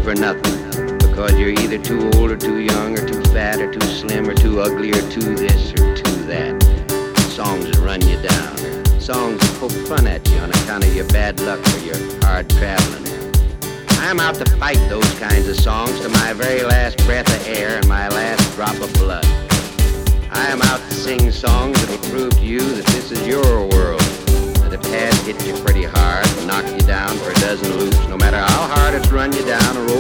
for nothing, because you're either too old or too young or too fat or too slim or too ugly or too this or too that. Songs that run you down, or songs that poke fun at you on account of your bad luck or your hard traveling. I'm out to fight those kinds of songs to my very last breath of air and my last drop of blood. I am out to sing songs that will prove to you